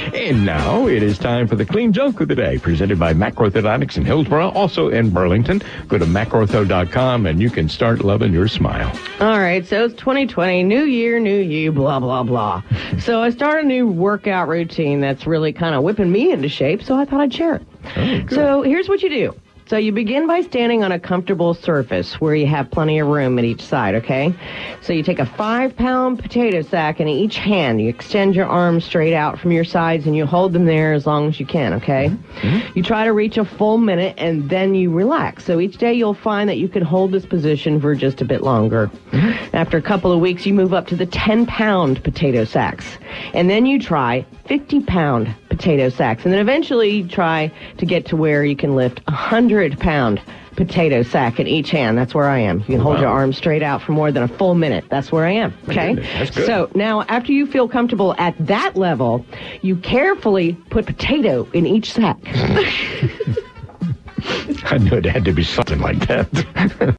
And now it is time for the Clean Junk of the Day, presented by Macroorthodontics in Hillsborough, also in Burlington. Go to macroortho.com and you can start loving your smile. All right, so it's 2020, new year, new you, blah, blah, blah. So I started a new workout routine that's really kind of whipping me into shape, so I thought I'd share it. Oh, good. So here's what you do. So you begin by standing on a comfortable surface where you have plenty of room at each side, okay? So you take a 5-pound potato sack in each hand. You extend your arms straight out from your sides, and you hold them there as long as you can, okay? Mm-hmm. You try to reach a full minute, and then you relax. So each day you'll find that you can hold this position for just a bit longer. Mm-hmm. After a couple of weeks, you move up to the 10-pound potato sacks. And then you try 50-pound potato sacks. And then eventually you try to get to where you can lift 100-pound potato sack in each hand. That's where I am. You can hold your arms straight out for more than a full minute. That's where I am. Okay? That's good. So now, after you feel comfortable at that level, you carefully put potato in each sack. I knew it had to be something like that.